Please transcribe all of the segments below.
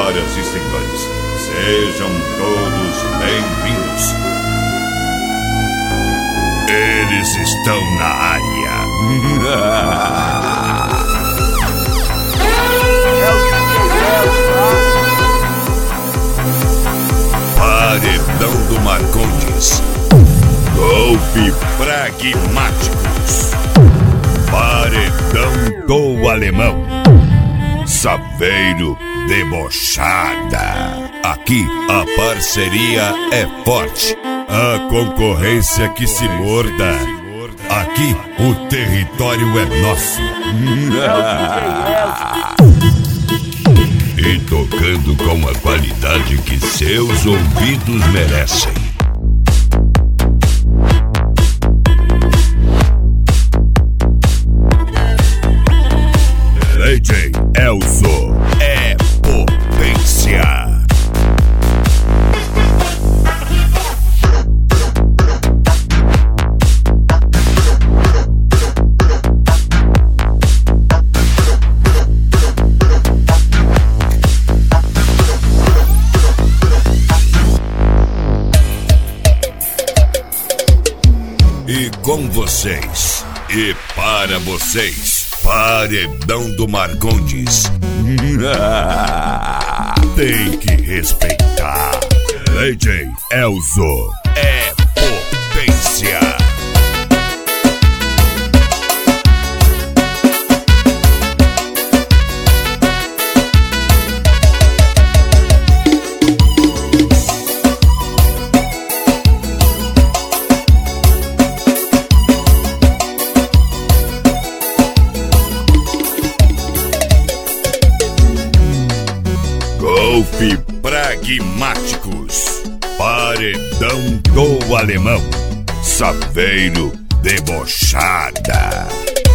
Senhoras e senhores, sejam todos bem-vindos. Eles estão na área. Paredão do Marcondes. Golpe pragmáticos. Paredão do Alemão. Saveiro debochada. Aqui a parceria é forte. A concorrência que se morda. Aqui o território é nosso. E tocando com a qualidade que seus ouvidos merecem. DJ Elzo é potência. E com vocês, e para vocês, Paredão do Marcondes. Tem que respeitar. DJ Elzo é potência. Golpe pragmáticos. Paredão do Alemão. Saveiro debochada.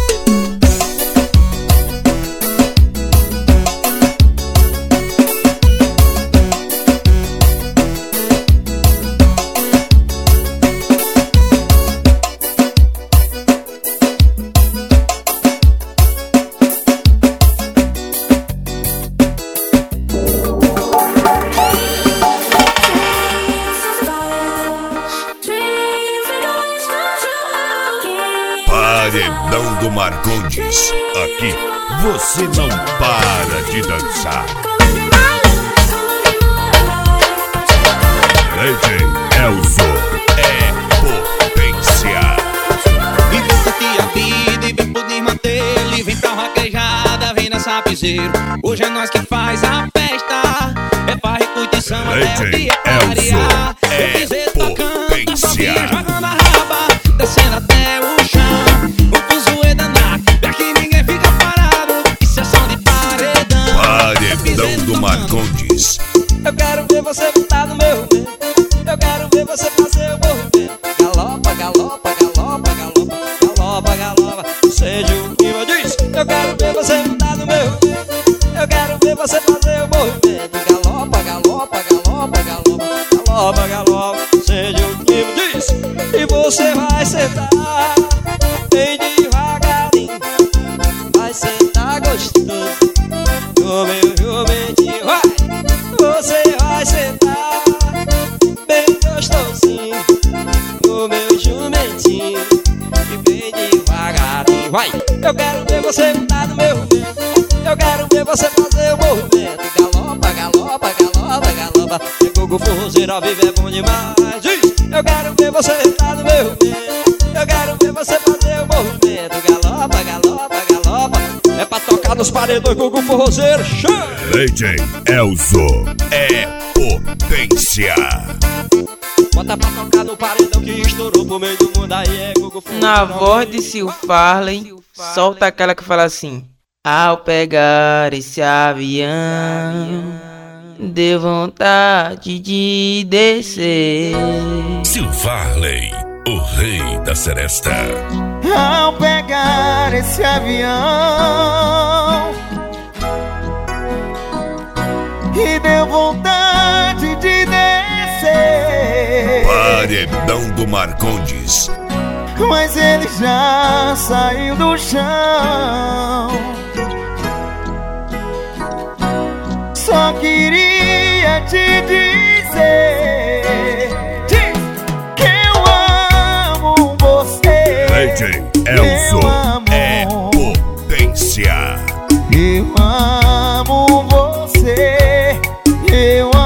Paredão do Marcondes. Aqui você não para de dançar. DJ Elzo é potência. E pensa que a vida e vem poder manter. Ele vem pra vaquejada, vem dançar piseiro. Hoje é nós que faz a festa. É farra e curtição até o dia clarear. É potência. Jogando a raba, descendo até o chão. Paredão do Marcondes. Eu quero ver você botar no meu dedo. Eu quero ver você fazer o movimento. Galopa, galopa, galopa, galopa, galopa, galopa. Seja o que eu disse. Eu quero ver você botar no meu dedo. Eu quero ver você fazer o movimento. Galopa, galopa, galopa, galopa, galopa, galopa. Seja o que eu disse. E você vai sentar bem devagarinho. Vai sentar gostoso no meu jumentinho, vai. Você vai sentar bem gostosinho no meu jumentinho e bem devagarinho, vai. Eu quero ver você botar no meu dedo. Eu quero ver você fazer o movimento. Galopa, galopa, galopa, galopa. Chegou com o forrozeiro ao vivo, é bom demais. Diz. Eu quero ver você botar no meu dedo. Eu quero ver você fazer o movimento. Galopa, galopa, galopa. É pra tocar nos paredões com o forrozeiro. DJ Elzo é potência. Bota pra tocar no paredão que estourou pro meio do mundo. Aí é Gugu forrozeiro. Na voz de Sil Farley, solta aquela que fala assim: ao pegar esse avião, deu vontade de descer. Sil Farley, o rei da seresta. Ao pegar esse avião e deu vontade de descer. Paredão do Marcondes. Mas ele já saiu do chão. Só queria te dizer que eu amo você. DJ Elzo é potência. Eu amo você. Eu